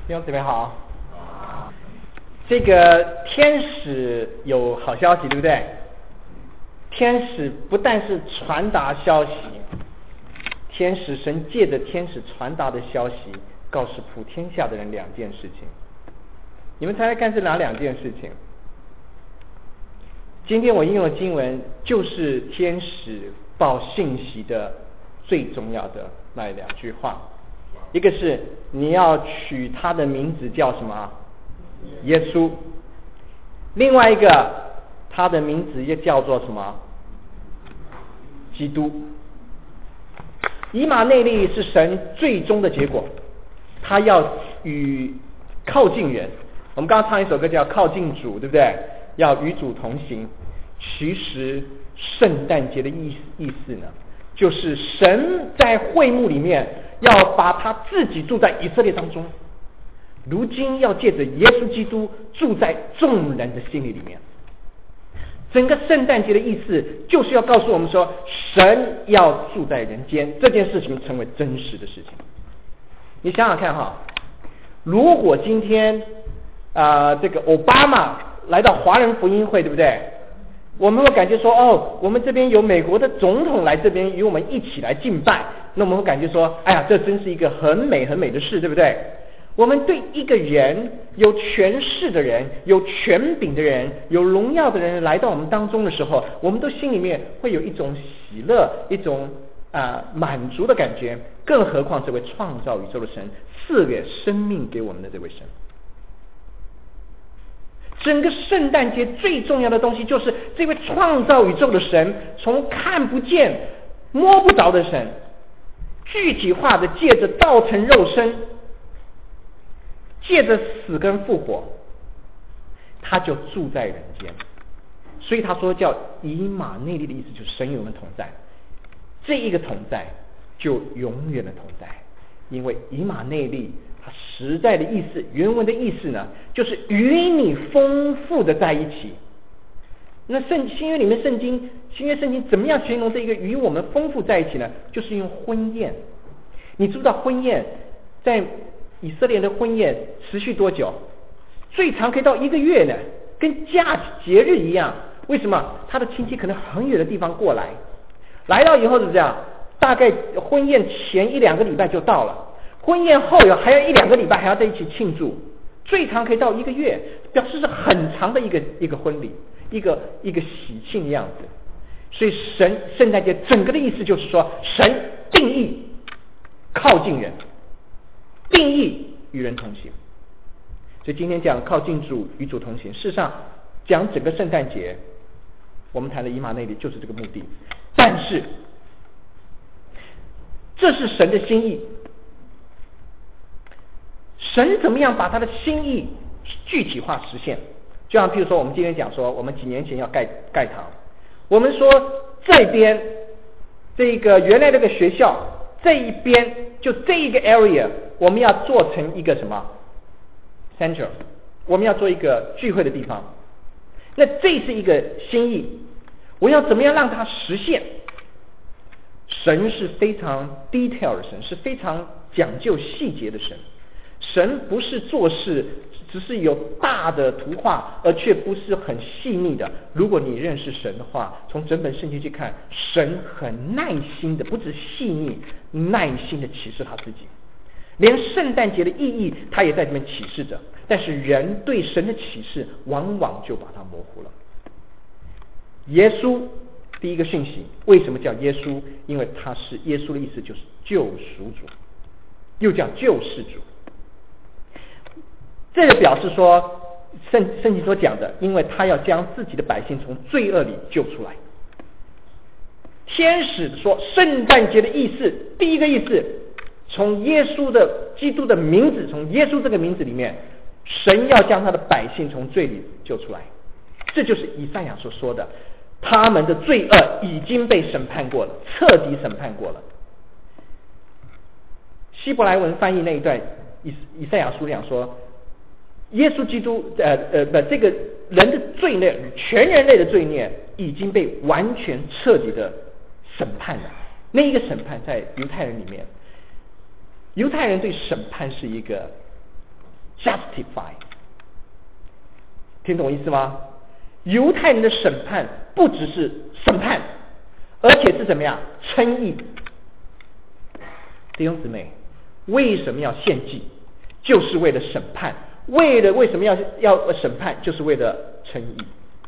弟兄姊妹好。这个天使有好消息，对不对？天使不但是传达消息，神借着天使传达的消息，告诉普天下的人两件事情。你们猜猜看是哪两件事情？今天我应用的经文就是天使报信息的最重要的那两句话。一个是你要取他的名字叫什么？耶稣。另外一个他的名字也叫做什么？基督。以马内利是神最终的结果，他要靠近人。我们刚刚唱一首歌叫靠近主，对不对？要与主同行。其实圣诞节的意思呢，就是神在会幕里面要把他自己住在以色列当中，如今要借着耶稣基督住在众人的心里面。整个圣诞节的意思就是要告诉我们说，神要住在人间，这件事情成为真实的事情。你想想看哈，如果今天这个奥巴马来到华人福音会，对不对？我们会感觉说，我们这边有美国的总统来这边与我们一起来敬拜，那我们会感觉说，哎呀，这真是一个很美很美的事，对不对？我们对一个人，有权势的人，有权柄的人，有荣耀的人来到我们当中的时候，我们都心里面会有一种喜乐，一种满足的感觉。更何况这位创造宇宙的神，赐给生命给我们的这位神。整个圣诞节最重要的东西就是这位创造宇宙的神，从看不见摸不着的神，具体化的借着道成肉身，借着死跟复活，他就住在人间。所以他说叫以马内利的意思就是神与我们同在，这一个同在就永远的同在。因为以马内利它实在的意思，原文的意思呢，就是与你丰富的在一起。那新约里面新约圣经怎么样形容这一个与我们丰富在一起呢？就是用婚宴。你知道婚宴在以色列的婚宴持续多久？最长可以到1个月呢，跟节日一样。为什么？他的亲戚可能很远的地方过来到以后是这样，大概婚宴前1-2个礼拜就到了，婚宴后还要1-2个礼拜还要在一起庆祝，最长可以到1个月，表示是很长的一个婚礼，一个喜庆的样子。所以圣诞节整个的意思就是说，神定义靠近人，定义与人同行。所以今天讲靠近主与主同行，事实上讲整个圣诞节我们谈的以马内利就是这个目的。但是这是神的心意，神怎么样把他的心意具体化实现？就像譬如说我们今天讲说，我们几年前要盖堂，我们说这边这个原来这个学校这一边就这一个 area 我们要做成一个什么 center， 我们要做一个聚会的地方。那这是一个心意，我要怎么样让它实现？神是非常 detail 的神，是非常讲究细节的神。神不是做事只是有大的图画，而却不是很细腻的。如果你认识神的话，从整本圣经去看，神很耐心的，不止细腻，耐心的启示他自己。连圣诞节的意义他也在这边启示着，但是人对神的启示往往就把它模糊了。耶稣第一个讯息为什么叫耶稣？因为他是耶稣的意思就是救赎主，又叫救世主。这个表示说圣经所讲的，因为他要将自己的百姓从罪恶里救出来。天使说圣诞节的意思，第一个意思从耶稣的基督的名字，从耶稣这个名字里面，神要将他的百姓从罪里救出来。这就是以赛亚所说的，他们的罪恶已经被审判过了，彻底审判过了。希伯来文翻译那一段以赛亚书讲说，耶稣基督这个人的罪孽，全人类的罪孽已经被完全彻底的审判了。那一个审判在犹太人里面，犹太人对审判是一个 justify。听懂意思吗？犹太人的审判不只是审判，而且是怎么样？称义。弟兄姊妹，为什么要献祭？就是为了审判。为什么要审判？就是为了称义。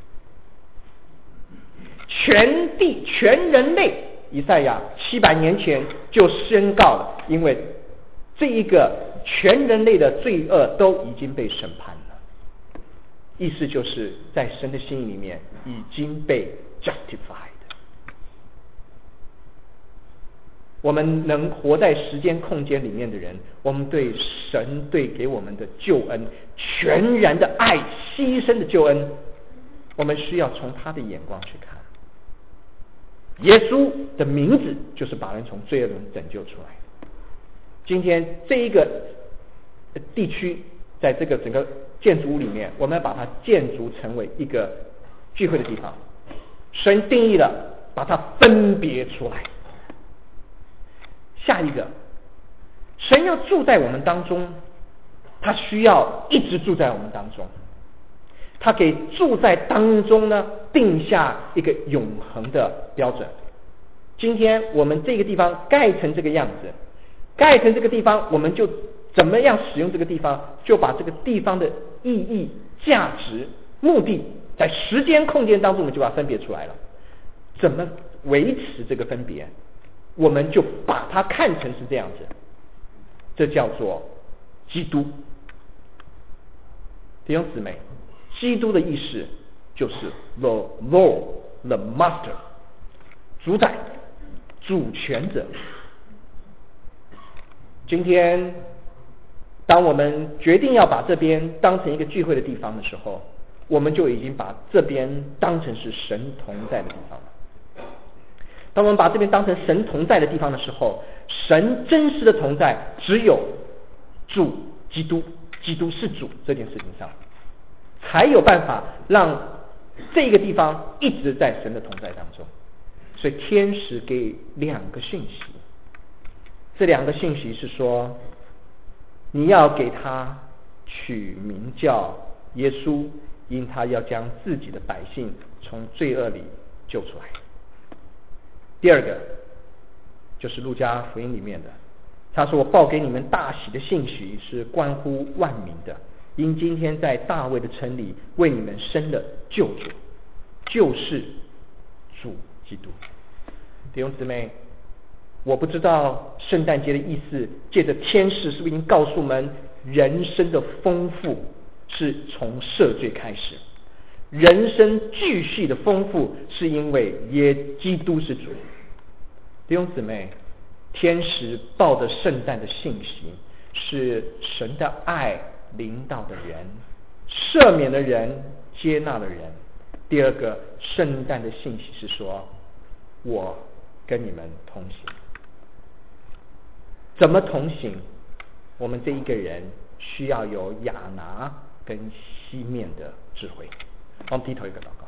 全地全人类，以赛亚700年前就宣告了，因为这一个全人类的罪恶都已经被审判了。意思就是在神的心意里面已经被 justified。我们能活在时间空间里面的人，我们对神对给我们的救恩全然的爱，牺牲的救恩，我们需要从他的眼光去看。耶稣的名字就是把人从罪恶中拯救出来。今天这一个地区，在这个整个建筑物里面，我们要把它建筑成为一个聚会的地方。神定义了，把它分别出来。下一个，神要住在我们当中，他需要一直住在我们当中。他给住在当中呢定下一个永恒的标准。今天我们这个地方盖成这个样子，盖成这个地方，我们就怎么样使用这个地方，就把这个地方的意义、价值、目的，在时间空间当中，我们就把它分别出来了。怎么维持这个分别？我们就把它看成是这样子，这叫做基督。弟兄姊妹，基督的意思就是 the Lord, the Master， 主宰、主权者。今天当我们决定要把这边当成一个聚会的地方的时候，我们就已经把这边当成是神同在的地方了。当我们把这边当成神同在的地方的时候，神真实的同在只有主基督，基督是主这件事情上，才有办法让这个地方一直在神的同在当中。所以天使给2个讯息，这2个讯息是说，你要给他取名叫耶稣，因他要将自己的百姓从罪恶里救出来。第2个就是路加福音里面的，他说，我报给你们大喜的信息是关乎万民的，因今天在大卫的城里为你们生了救主，就是主基督。弟兄姊妹，我不知道圣诞节的意思，借着天使是不是已经告诉我们，人生的丰富是从赦罪开始，人生继续的丰富是因为基督是主。弟兄姊妹，天使报的圣诞的信息是神的爱临到的人，赦免的人，接纳的人。第2个圣诞的信息是说，我跟你们同行。怎么同行？我们这一个人需要有亚拿跟西面的智慧。我们低头一个祷告。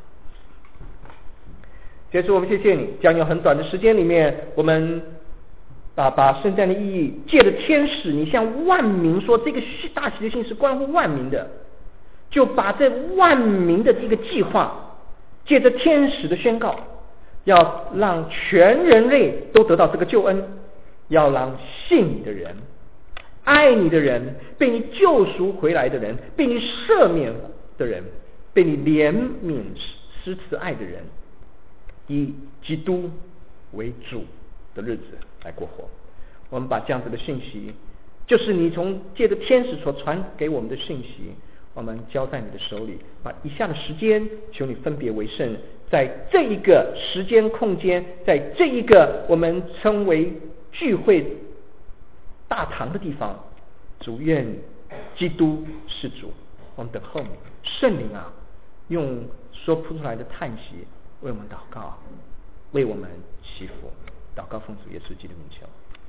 耶稣，我们谢谢你，将有很短的时间里面，我们把圣诞的意义借着天使，你向万民说，这个大喜的信是关乎万民的，就把这万民的这个计划，借着天使的宣告，要让全人类都得到这个救恩，要让信你的人、爱你的人、被你救赎回来的人、被你赦免的人、被你怜悯施慈爱的人，以基督为主的日子来过活。我们把这样子的讯息，就是你从借着天使所传给我们的讯息，我们交在你的手里，把以下的时间求你分别为圣，在这一个时间空间，在这一个我们称为聚会大堂的地方，主愿基督是主。我们等候你，圣灵啊，用说不出来的叹息为我们祷告，为我们祈福。祷告奉主耶稣基督名求。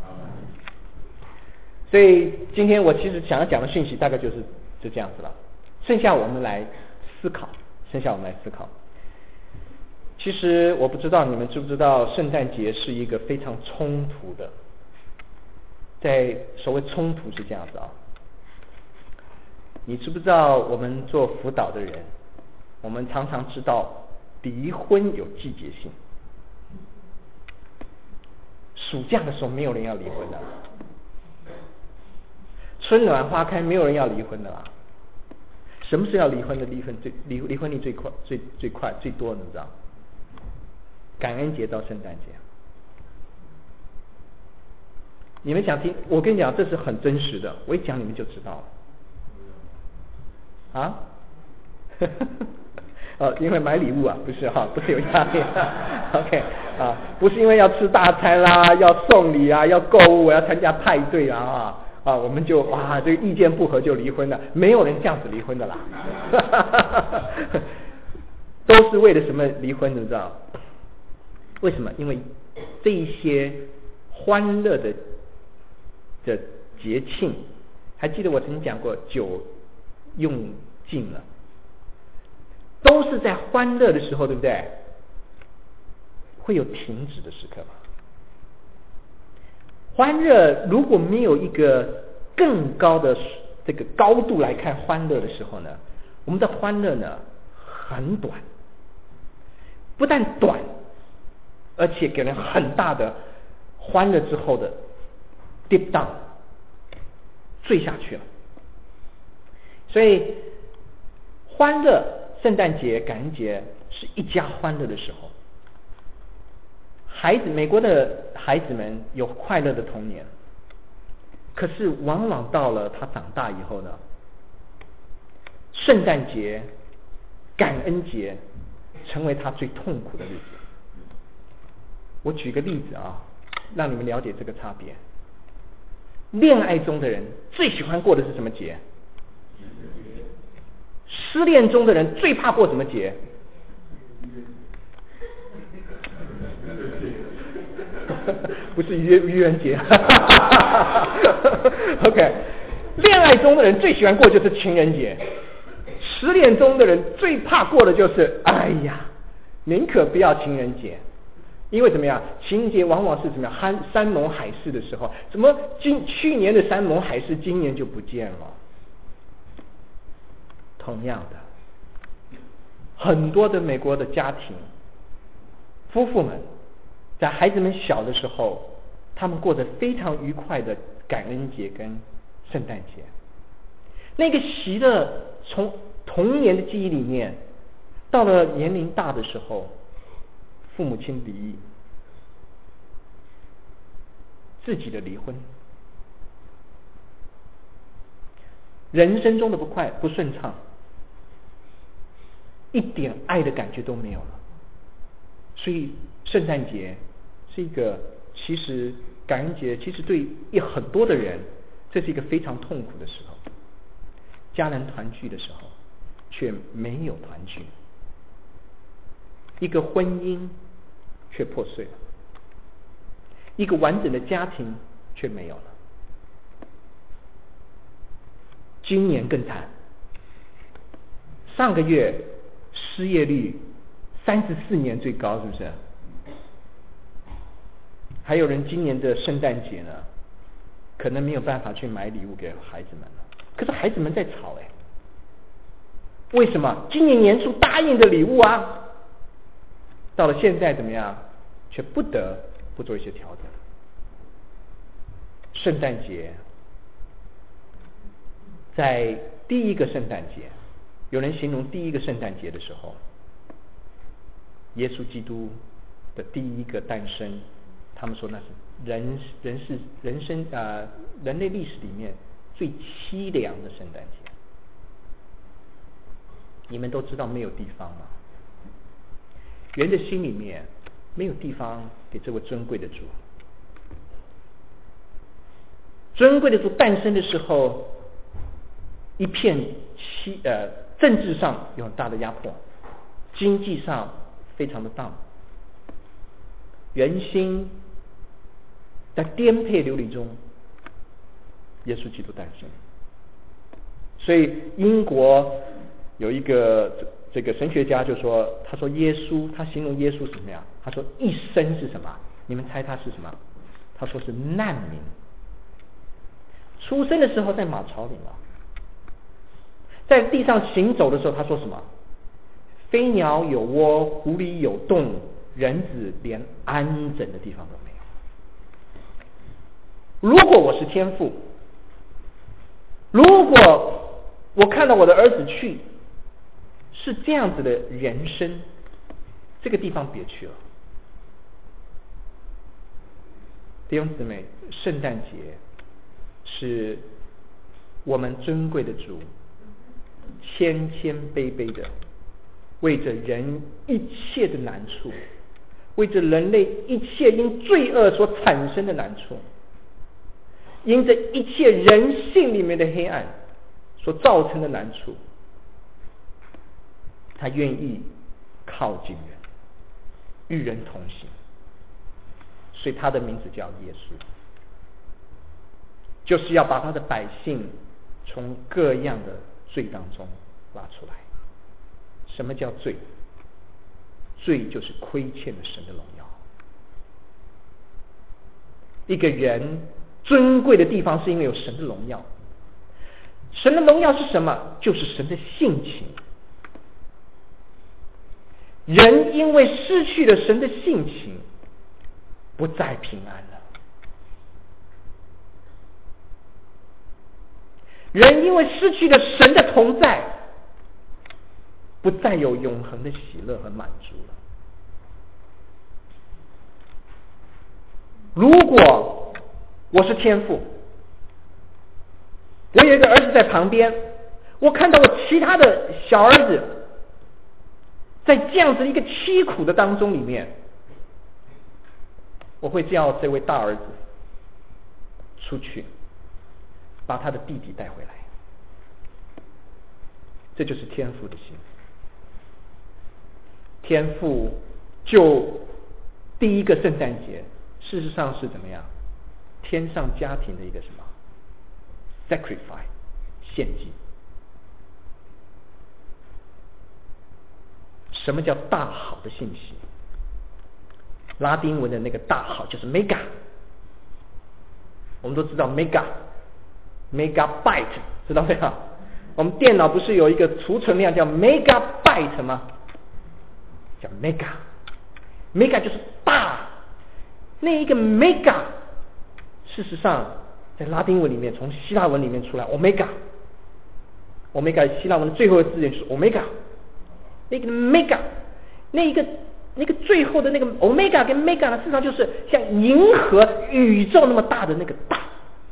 所以今天我其实想要讲的讯息大概就这样子了，剩下我们来思考。其实我不知道你们知不知道，圣诞节是一个非常冲突的，在所谓冲突是这样子啊， 你知不知道我们做辅导的人，我们常常知道离婚有季节性。暑假的时候没有人要离婚的，春暖花开没有人要离婚的啦。什么是要离婚的？离婚率最快最多的，你知道？感恩节到圣诞节。你们想听？我跟你讲，这是很真实的，我一讲你们就知道了。啊？因为买礼物啊，不是哈，不是有压力。OK 啊，不是因为要吃大餐啦，要送礼啊，要购物，要参加派对啊，我们就这个意见不合就离婚了，没有人这样子离婚的啦。都是为了什么离婚？你知道？为什么？因为这一些欢乐的节庆，还记得我曾经讲过，酒用尽了。都是在欢乐的时候，对不对？会有停止的时刻吗？欢乐如果没有一个更高的这个高度来看欢乐的时候呢，我们的欢乐呢很短，不但短，而且给人很大的欢乐之后的 deep down 坠下去了。所以欢乐圣诞节、感恩节是一家欢乐的时候，美国的孩子们有快乐的童年，可是往往到了他长大以后呢，圣诞节、感恩节成为他最痛苦的日子。我举个例子啊，让你们了解这个差别。恋爱中的人最喜欢过的是什么节？失恋中的人最怕过什么节？不是愚人节。OK， 恋爱中的人最喜欢过就是情人节，失恋中的人最怕过的就是宁可不要情人节，因为怎么样？情人节往往是怎么样？山盟海誓的时候，怎么去年的山盟海誓今年就不见了？同样的，很多的美国的家庭夫妇们在孩子们小的时候，他们过着非常愉快的感恩节跟圣诞节，那个喜乐从童年的记忆里面，到了年龄大的时候，父母亲离异，自己的离婚，人生中的不顺畅，一点爱的感觉都没有了。所以圣诞节是一个，其实感恩节其实对很多的人，这是一个非常痛苦的时候。家人团聚的时候，却没有团聚，一个婚姻却破碎了，一个完整的家庭却没有了。今年更惨，上个月失业率34年最高，是不是？还有人今年的圣诞节呢，可能没有办法去买礼物给孩子们了。可是孩子们在吵为什么？今年年初答应的礼物啊，到了现在怎么样，却不得不做一些调整。圣诞节，在第一个圣诞节，有人形容第一个圣诞节的时候，耶稣基督的第一个诞生，他们说那是人类历史里面最凄凉的圣诞节。你们都知道没有地方吗？人的心里面没有地方给这位尊贵的主。尊贵的主诞生的时候，一片政治上有很大的压迫，经济上非常的down，人心在颠沛流离中，耶稣基督诞生。所以英国有一个这个神学家就说，他说耶稣，他形容耶稣是什么样？他说一生是什么？你们猜他是什么？他说是难民。出生的时候在马槽里了， 在地上行走的时候，他说什么？飞鸟有窝，狐狸有洞，人子连安枕的地方都没有。如果我是天父，如果我看到我的儿子去是这样子的人生，这个地方别去了。弟兄姊妹，圣诞节是我们尊贵的主谦谦卑卑的为着人一切的难处，为着人类一切因罪恶所产生的难处，因着一切人性里面的黑暗所造成的难处，他愿意靠近人，与人同行，所以他的名字叫耶稣，就是要把他的百姓从各样的罪当中拉出来。什么叫罪？罪就是亏欠了神的荣耀。一个人尊贵的地方是因为有神的荣耀。神的荣耀是什么？就是神的性情。人因为失去了神的性情，不再平安了。人因为失去了神的同在，不再有永恒的喜乐和满足了。如果我是天父，我有一个儿子在旁边，我看到我其他的小儿子在这样子一个凄苦的当中里面，我会叫这位大儿子出去把他的弟弟带回来。这就是天父的心。天父就第一个圣诞节事实上是怎么样？天上家庭的一个什么 sacrifice 献祭。什么叫大好的信息？拉丁文的那个大好就是 mega， 我们都知道 megabyte 知道没有？我们电脑不是有一个储存量叫 megabyte 吗？叫 mega 就是大。那一个 mega 事实上在拉丁文里面从希腊文里面出来 omega 希腊文的最后的字眼是 omega， 那个 mega 那个最后的那个 omega 跟 mega 呢，事实上就是像银河宇宙那么大的那个大。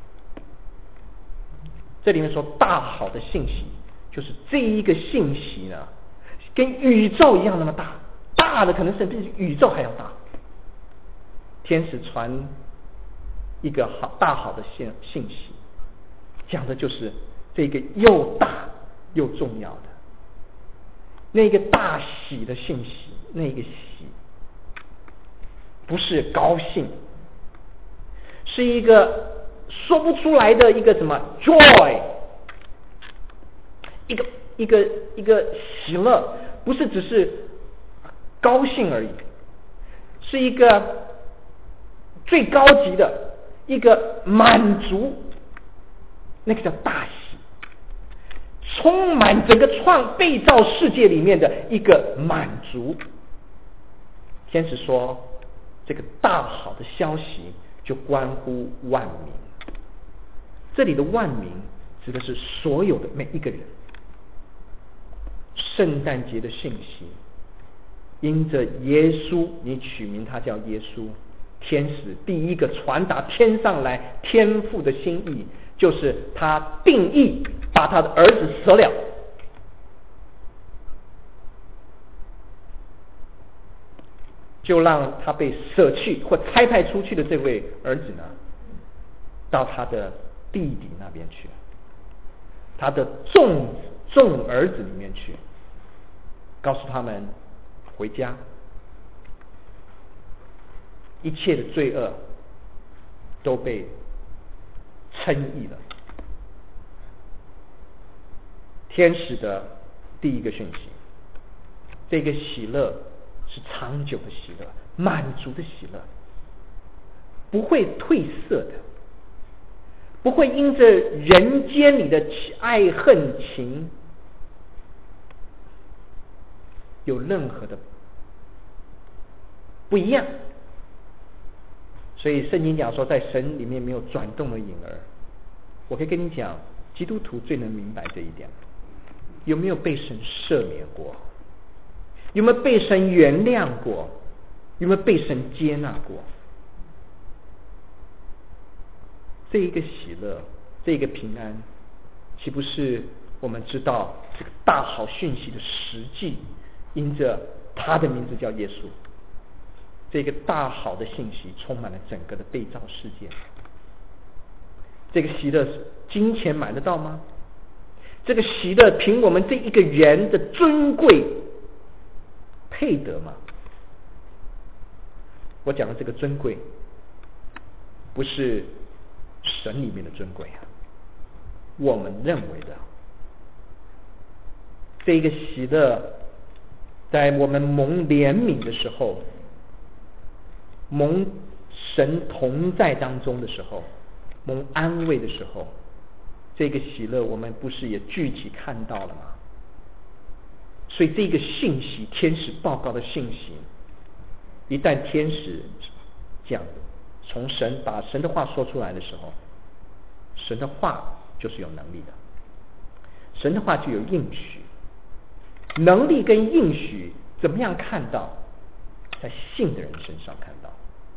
这里面说大好的信息，就是这一个信息呢跟宇宙一样那么大，大的可能甚至比宇宙还要大。天使传一个大好的信息，讲的就是这个又大又重要的那个大喜的信息。那个喜不是高兴，是一个说不出来的一个什么 joy， 一个喜乐，不是只是高兴而已，是一个最高级的一个满足，那个叫大喜，充满整个被造世界里面的一个满足。天使说这个大好的消息就关乎万民，这里的万民指的是所有的每一个人。圣诞节的信息因着耶稣，你取名他叫耶稣，天使第一个传达天上来天父的心意，就是他定义把他的儿子舍了，就让他被舍去或差派出去的这位儿子呢，到他的弟弟那边去，他的众儿子里面去，告诉他们回家，一切的罪恶都被称义了。天使的第一个讯息，这个喜乐是长久的喜乐，满足的喜乐，不会褪色的，不会因着人间里的爱恨情有任何的不一样。所以圣经讲说，在神里面没有转动的影儿。我可以跟你讲，基督徒最能明白这一点。有没有被神赦免过？有没有被神原谅过？有没有被神接纳过？这一个喜乐，这一个平安，岂不是我们知道这个大好讯息的实际？因着他的名字叫耶稣，这个大好的信息充满了整个的被造世界。这个喜乐是金钱买得到吗？这个喜乐凭我们这一个人的尊贵配得吗？我讲的这个尊贵不是神里面的尊贵啊，我们认为的这一个喜乐，在我们蒙怜悯的时候，蒙神同在当中的时候，蒙安慰的时候，这个喜乐我们不是也具体看到了吗？所以这个信息，天使报告的信息，一旦天使讲从神把神的话说出来的时候，神的话就是有能力的，神的话就有应许。能力跟应许怎么样看到？在信的人身上看到。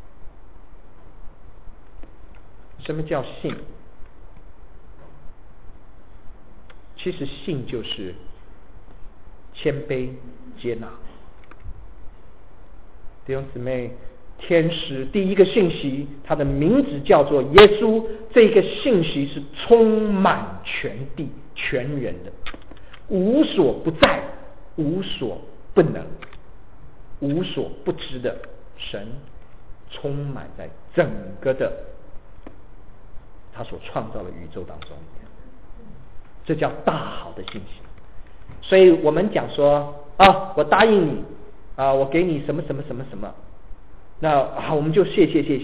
什么叫信？其实信就是谦卑接纳。弟兄姊妹，天使第一个信息，他的名字叫做耶稣，这个信息是充满全地全人的，无所不在，无所不能，无所不知的神充满在整个的他所创造的宇宙当中，这叫大好的信息。所以我们讲说啊，我答应你啊，我给你什么什么什么什么，那我们就谢谢。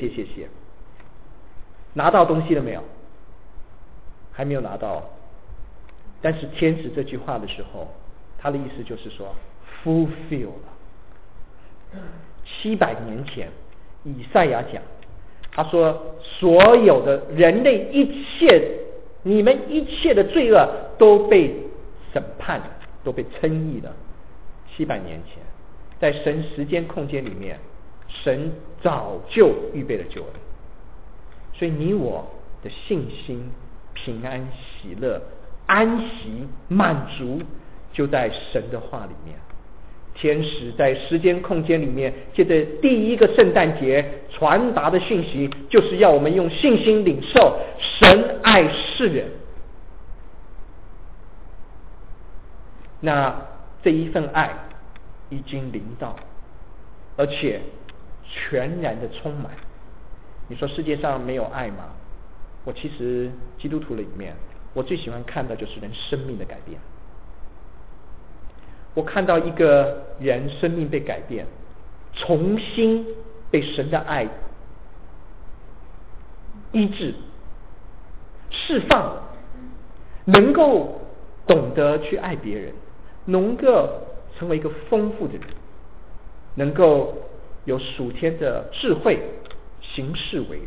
拿到东西了没有？还没有拿到。但是天使这句话的时候，他的意思就是说 fulfill 了。700年前以赛亚讲，他说所有的人类你们一切的罪恶都被审判，都被称义了。700年前，在神时间空间里面，神早就预备了救恩。所以你我的信心、平安、喜乐、安息、满足，就在神的话里面。天使在时间空间里面，借着第一个圣诞节传达的讯息，就是要我们用信心领受神爱世人。那这一份爱已经临到，而且全然的充满。你说世界上没有爱吗？我其实基督徒里面，我最喜欢看到就是人生命的改变。我看到一个人生命被改变，重新被神的爱医治、释放，能够懂得去爱别人，能够成为一个丰富的人，能够有属天的智慧，行事为人。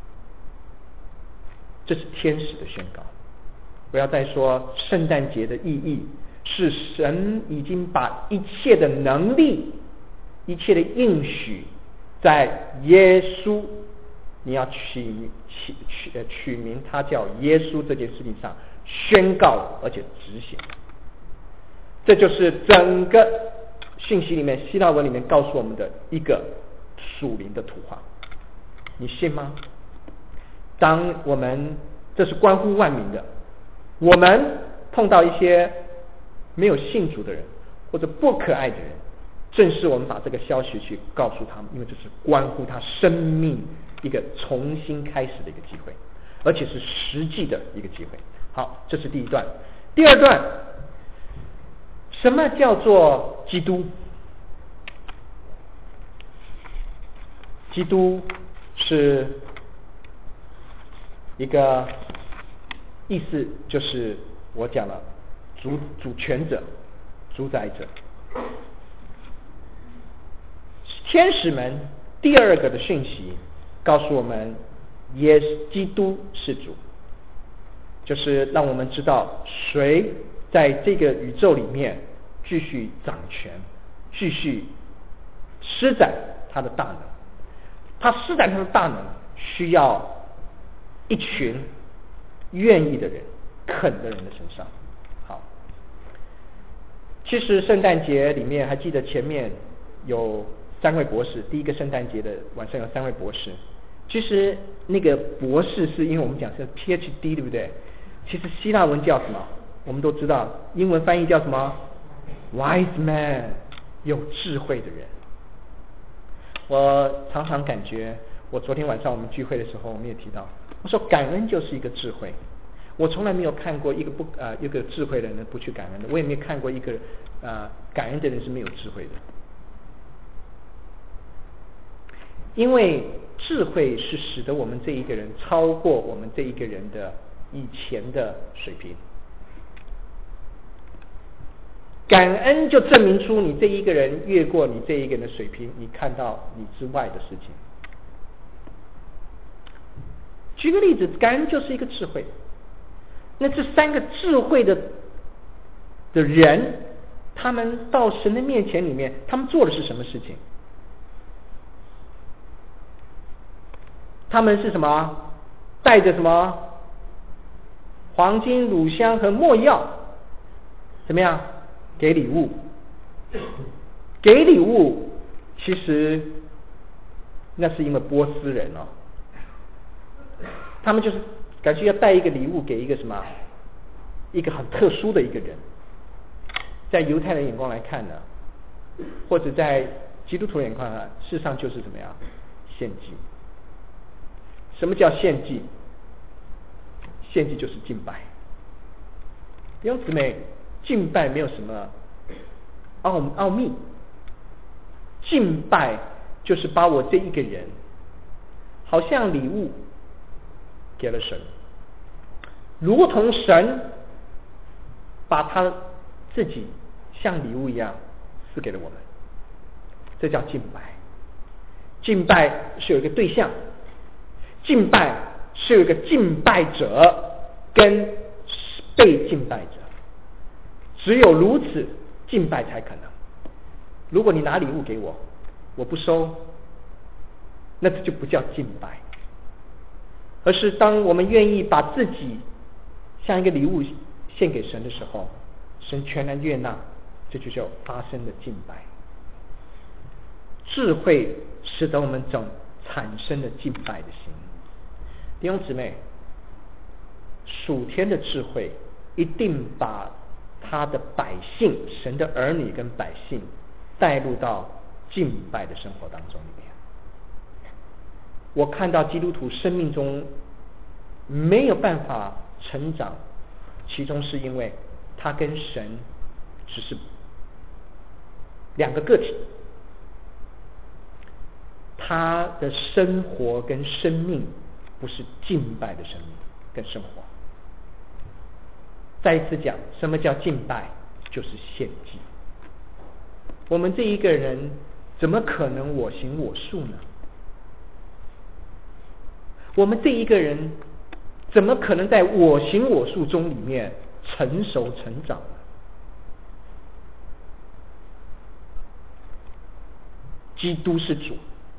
这是天使的宣告。不要再说圣诞节的意义是神已经把一切的能力、一切的应许，在耶稣，你要取名他叫耶稣这件事情上宣告而且执行。这就是整个信息里面希腊文里面告诉我们的一个属灵的图画。你信吗？当我们这是关乎万民的，我们碰到一些没有信主的人或者不可爱的人，正是我们把这个消息去告诉他们，因为这是关乎他生命一个重新开始的一个机会，而且是实际的一个机会。好，这是第一段。第二段，什么叫做基督？基督是一个意思，就是我讲了主权者、主宰者。 天使们第二个的讯息告诉我们，基督是主，就是让我们知道谁在这个宇宙里面继续掌权，继续施展他的大能。他施展他的大能需要一群愿意的人、肯的人的身上。好，其实圣诞节里面还记得前面有3位博士，第一个圣诞节的晚上有3位博士。其实那个博士是因为我们讲是 PhD 对不对？其实希腊文叫什么？我们都知道，英文翻译叫什么？ Wise man， 有智慧的人。我常常感觉，我昨天晚上我们聚会的时候，我们也提到，我说感恩就是一个智慧。我从来没有看过一个智慧的人不去感恩的，我也没有看过一个感恩的人是没有智慧的。因为智慧是使得我们这一个人超过我们这一个人的以前的水平。感恩就证明出你这一个人越过你这一个人的水平，你看到你之外的事情。举个例子，感恩就是一个智慧。那这3个智慧的人，他们到神的面前里面，他们做的是什么事情？他们是什么？带着什么？黄金、乳香和没药，怎么样？给礼物。给礼物，其实那是因为波斯人哦，他们就是感觉要带一个礼物给一个什么？一个很特殊的一个人。在犹太人眼光来看呢，或者在基督徒眼光来看，事实上就是怎么样？献祭。什么叫献祭？献祭就是敬拜。弟兄姊妹，敬拜没有什么奥秘，敬拜就是把我这一个人好像礼物给了神，如同神把他自己像礼物一样赐给了我们，这叫敬拜。敬拜是有一个对象，敬拜是有一个敬拜者跟被敬拜者，只有如此敬拜才可能。如果你拿礼物给我，我不收，那这就不叫敬拜，而是当我们愿意把自己像一个礼物献给神的时候，神全然悦纳，这就叫发生的敬拜。智慧使得我们产生了敬拜的心。弟兄姊妹，属天的智慧一定把他的百姓，神的儿女跟百姓带入到敬拜的生活当中里面。我看到基督徒生命中没有办法成长，其中是因为他跟神只是2个个体，他的生活跟生命不是敬拜的生命跟生活。再一次讲，什么叫敬拜？就是献祭。我们这一个人怎么可能我行我素呢？我们这一个人怎么可能在我行我素中里面成熟成长呢？基督是主，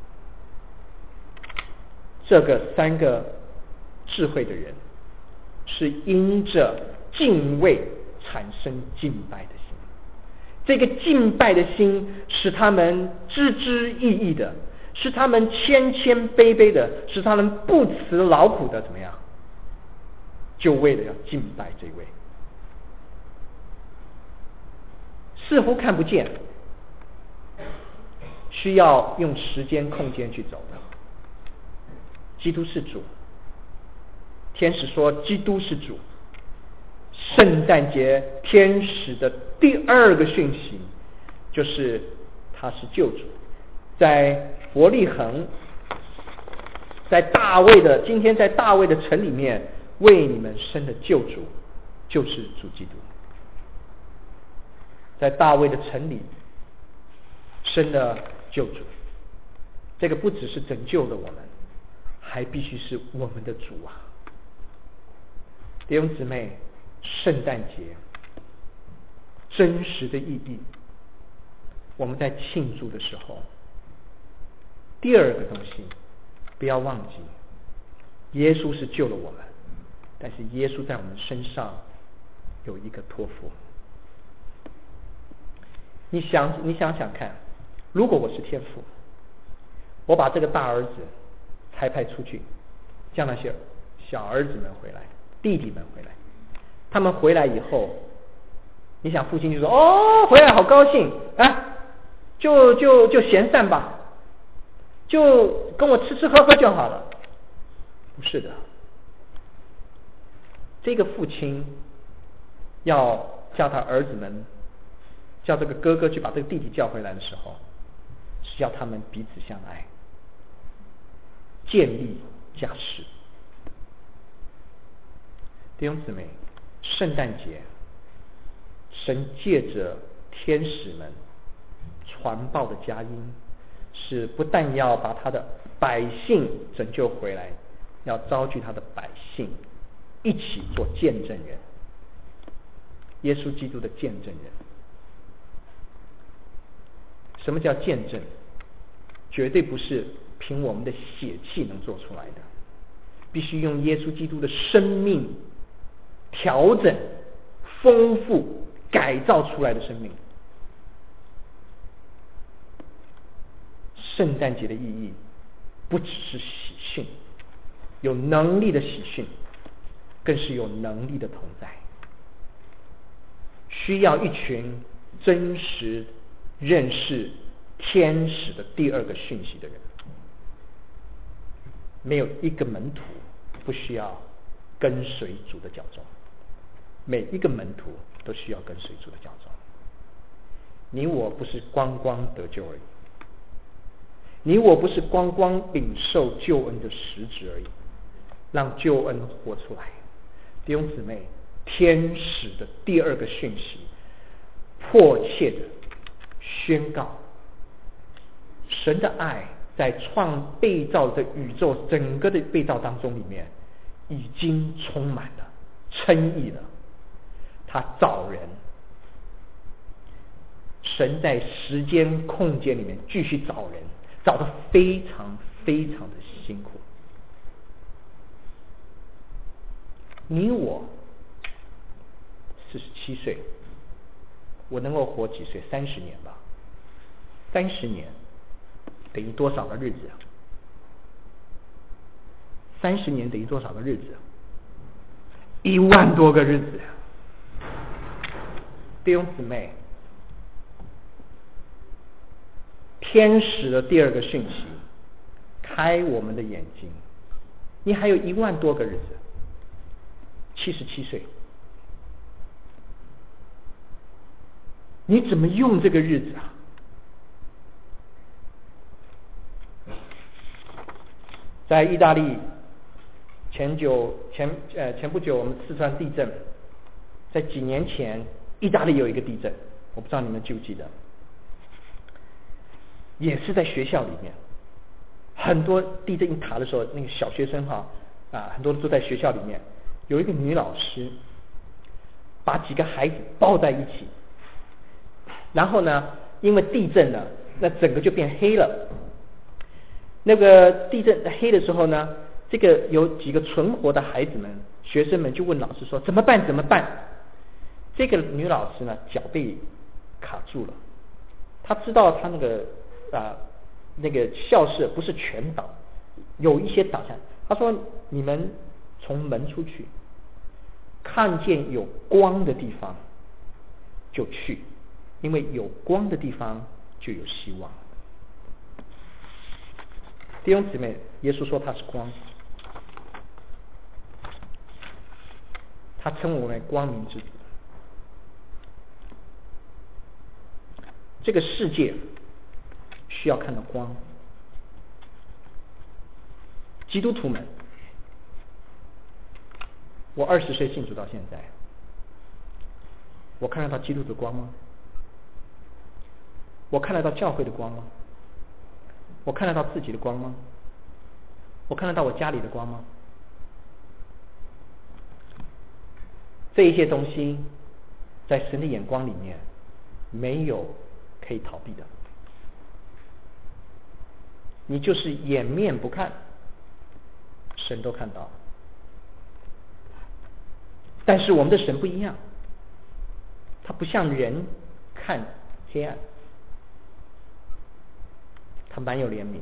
这个3个智慧的人是因着敬畏产生敬拜的心，这个敬拜的心使他们孜孜意意的，使他们谦谦卑卑的，使他们不辞劳苦的怎么样？就为了要敬拜这位似乎看不见，需要用时间空间去走的。基督是主，天使说基督是主。圣诞节天使的第2个讯息就是他是救主，在伯利恒，在今天在大卫的城里面为你们生的救主就是主基督，在大卫的城里生的救主。 这个不只是拯救了我们，还必须是我们的主啊！弟兄姊妹，圣诞节真实的意义，我们在庆祝的时候，第二个东西不要忘记，耶稣是救了我们，但是耶稣在我们身上有一个托付。你想想看，如果我是天父，我把这个大儿子差派出去，叫那些小儿子们回来，弟弟们回来，他们回来以后，你想父亲就说：“哦，回来好高兴啊，就闲散吧，就跟我吃吃喝喝就好了。”不是的，这个父亲要叫他儿子们，叫这个哥哥去把这个弟弟叫回来的时候，是要他们彼此相爱，建立家室。弟兄姊妹，圣诞节神借着天使们传报的佳音，是不但要把他的百姓拯救回来，要召集他的百姓一起做见证人，耶稣基督的见证人。什么叫见证？绝对不是凭我们的血气能做出来的，必须用耶稣基督的生命调整、丰富、改造出来的生命。圣诞节的意义不只是喜讯，有能力的喜讯，更是有能力的同在，需要一群真实认识天使的第二个讯息的人。没有一个门徒不需要跟随主的脚踪，每一个门徒都需要跟随主的脚踪。你我不是光光得救而已，你我不是光光领受救恩的实质而已，让救恩活出来。弟兄姊妹，天使的第二个讯息，迫切的宣告神的爱在被造的宇宙整个的被造当中里面已经充满了称义了。他造人，神在时间空间里面继续找人，找得非常非常的辛苦。你我47岁，我能够活几岁？30年吧。30年等于多少个日子啊？30年等于多少个日子？1万多个日子。弟兄姊妹，天使的第二个讯息开我们的眼睛，你还有1万多个日子，77岁，你怎么用这个日子啊？在意大利前不久我们四川地震，在几年前意大利有一个地震，我不知道你们记不记得，也是在学校里面，很多地震一塌的时候，那个小学生很多都在学校里面，有一个女老师把几个孩子抱在一起，然后呢，因为地震呢，那整个就变黑了。那个地震黑的时候呢，这个有几个存活的孩子们、学生们就问老师说：“怎么办？怎么办？”这个女老师呢，脚被卡住了。她知道她那个校舍不是全倒，有一些倒下。她说：“你们从门出去，看见有光的地方就去，因为有光的地方就有希望。”弟兄姊妹，耶稣说他是光，他称我们为光明之子。这个世界需要看到光。基督徒们，我20岁信主到现在，我看得到基督的光吗？我看得到教会的光吗？ 我看得到自己的光吗？我看得到我家里的光吗？这一些东西在神的眼光里面没有可以逃避的，你就是掩面不看，神都看到了。但是我们的神不一样，他不像人看黑暗，他蛮有怜悯。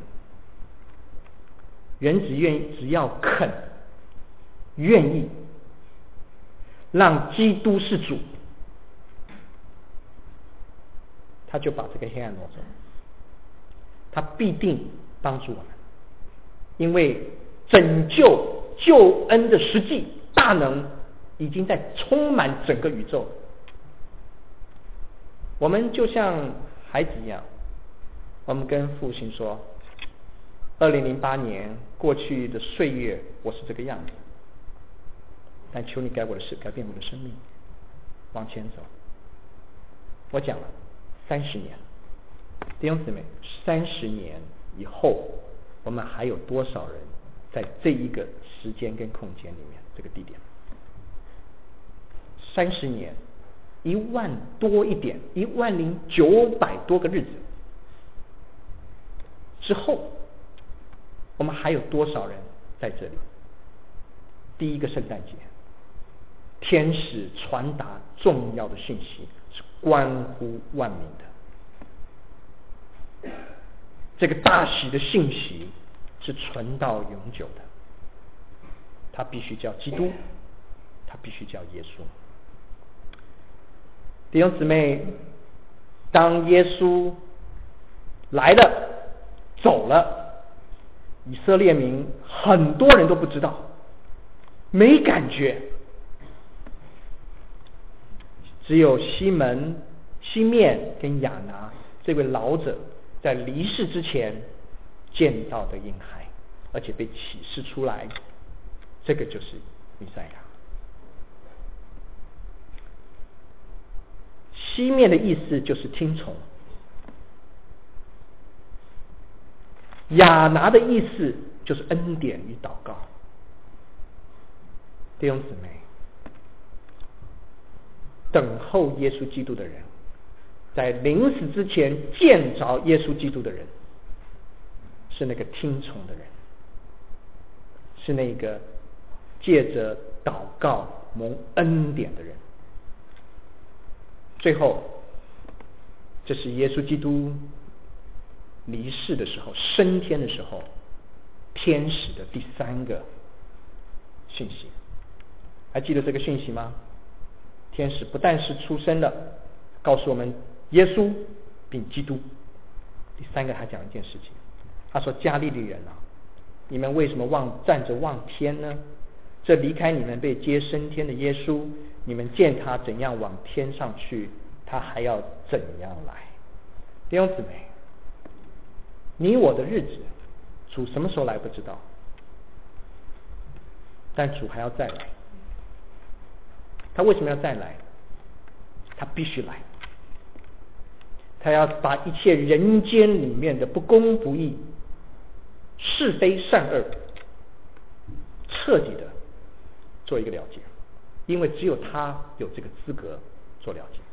人只要肯愿意让基督是主，他就把这个黑暗挪走，他必定帮助我们，因为拯救救恩的实际大能已经在充满整个宇宙。我们就像孩子一样，我们跟父亲说，2008年过去的岁月我是这个样子，但求你改变我的生命，往前走。我讲了30年，弟兄姊妹，30年以后我们还有多少人在这一个时间跟空间里面，这个地点？30年，1万多一点，10900多个日子之后，我们还有多少人在这里？第一个圣诞节，天使传达重要的讯息，是关乎万民的。这个大喜的信息是存到永久的，它必须叫基督，它必须叫耶稣。弟兄姊妹，当耶稣来了走了，以色列民很多人都不知道，没感觉，只有西面跟亚拿这位老者在离世之前见到的婴孩，而且被启示出来，这个就是弥赛亚。西面的意思就是听从，亚拿的意思就是恩典与祷告。弟兄姊妹，等候耶稣基督的人，在临死之前见着耶稣基督的人，是那个听从的人，是那个借着祷告蒙恩典的人。最后，这是耶稣基督离世的时候，升天的时候，天使的第3个讯息。还记得这个讯息吗？天使不但是出生了，告诉我们耶稣并基督。第3个他讲一件事情，他说：加利利人啊，你们为什么站着望天呢？这离开你们被接升天的耶稣，你们见他怎样往天上去，他还要怎样来。弟兄姊妹，你我的日子，主什么时候来不知道，但主还要再来。他为什么要再来？他必须来，他要把一切人间里面的不公不义、是非善恶彻底的做一个了结，因为只有他有这个资格做了结。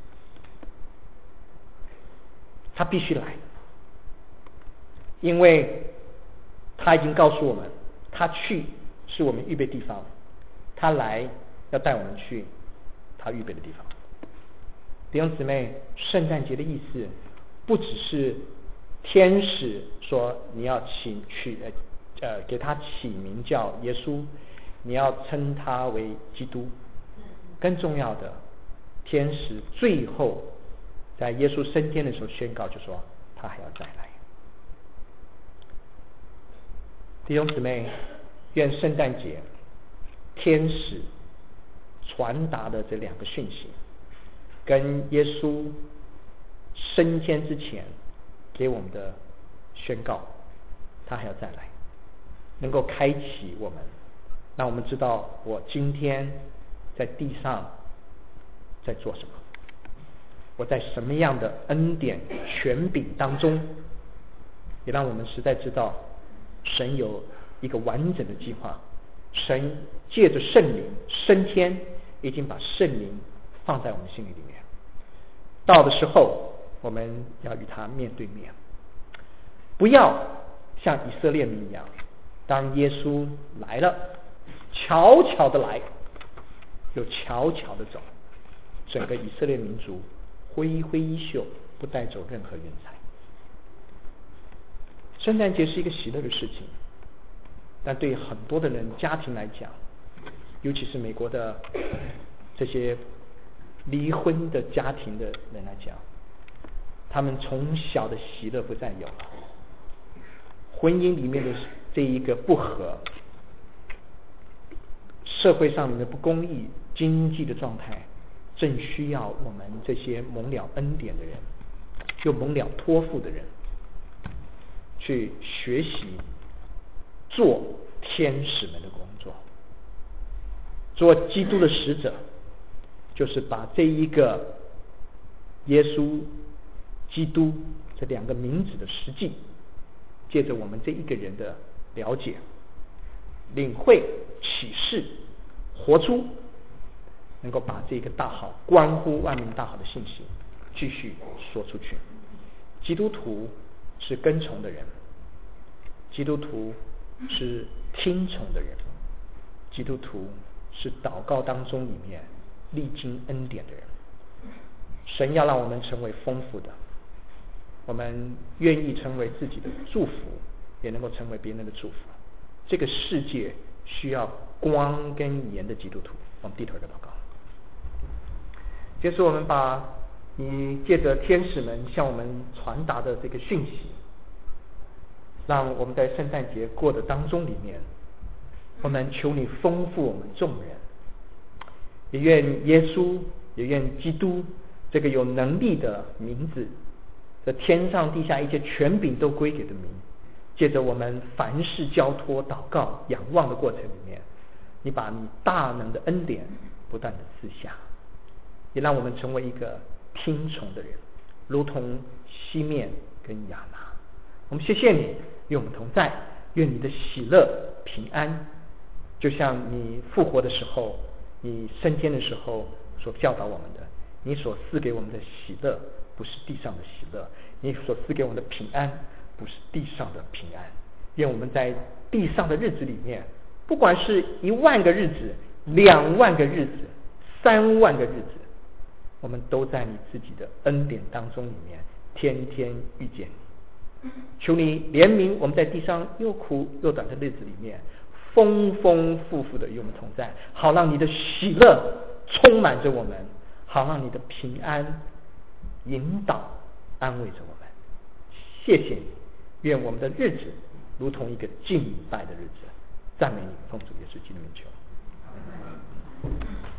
他必须来，因为他已经告诉我们，他去是我们预备地方，他来要带我们去他预备的地方。弟兄姊妹，圣诞节的意思不只是天使说你要给他起名叫耶稣，你要称他为基督。更重要的，天使最后在耶稣升天的时候宣告，就说他还要再来。弟兄姊妹，愿圣诞节天使传达的这2个讯息，跟耶稣升天之前给我们的宣告，他还要再来，能够开启我们，让我们知道我今天在地上在做什么，我在什么样的恩典权柄当中， 也让我们实在知道神有一个完整的计划。神借着圣灵升天，已经把圣灵放在我们心里面，到的时候我们要与他面对面，不要像以色列民一样，当耶稣来了，悄悄的来，又悄悄的走，整个以色列民族挥挥衣袖，不带走任何人才。圣诞节是一个喜乐的事情，但对很多的人家庭来讲，尤其是美国的这些离婚的家庭的人来讲，他们从小的喜乐不再有了，婚姻里面的这一个不和，社会上面的不公义，经济的状态，正需要我们这些蒙了恩典的人，又蒙了托付的人，去学习做天使们的工作。做基督的使者，就是把这一个耶稣基督这两个名字的实际，借着我们这一个人的了解、领会、启示、活出，能够把这个大好、关乎万民大好的信息继续说出去。基督徒是跟从的人，基督徒是听从的人，基督徒是祷告当中里面历经恩典的人。神要让我们成为丰富的，我们愿意成为自己的祝福，也能够成为别人的祝福。这个世界需要光跟盐的基督徒。我们低头的祷告。接着我们把你借着天使们向我们传达的这个讯息，让我们在圣诞节过的当中里面，我们求你丰富我们众人，也愿耶稣，也愿基督这个有能力的名字，这天上地下一切权柄都归给的名，借着我们凡事交托、祷告、仰望的过程里面，你把你大能的恩典不断的赐下，也让我们成为一个听从的人，如同西面跟亚拿。我们谢谢你与我们同在，愿你的喜乐平安，就像你复活的时候，你升天的时候所教导我们的，你所赐给我们的喜乐不是地上的喜乐，你所赐给我们的平安不是地上的平安。愿我们在地上的日子里面，不管是10000个日子、20000个日子、3万个日子，我们都在你自己的恩典当中里面天天遇见你。求你怜悯我们在地上又苦又短的日子里面，丰丰富富的与我们同在，好让你的喜乐充满着我们，好让你的平安引导安慰着我们。谢谢你，愿我们的日子如同一个敬拜的日子。赞美你，奉主耶稣基督的名求。